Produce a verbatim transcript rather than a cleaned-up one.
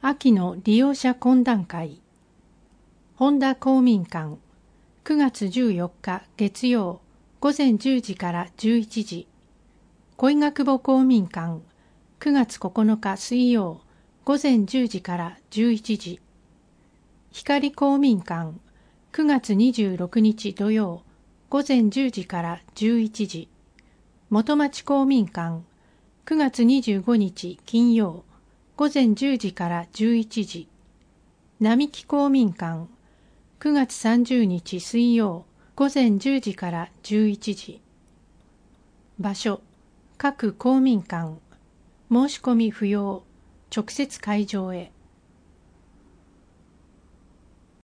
秋の利用者懇談会。本田公民館、くがつじゅうよっか月曜午前じゅうじからじゅういちじ。小井学母公民館、くがつここのか水曜午前じゅうじからじゅういちじ。光公民館、くがつにじゅうろくにち土曜午前じゅうじからじゅういちじ。元町公民館、くがつにじゅうごにち金曜午前じゅうじからじゅういちじ。並木公民館、くがつさんじゅうにち水曜午前じゅうじからじゅういちじ。場所、各公民館。申し込み不要。直接会場へ。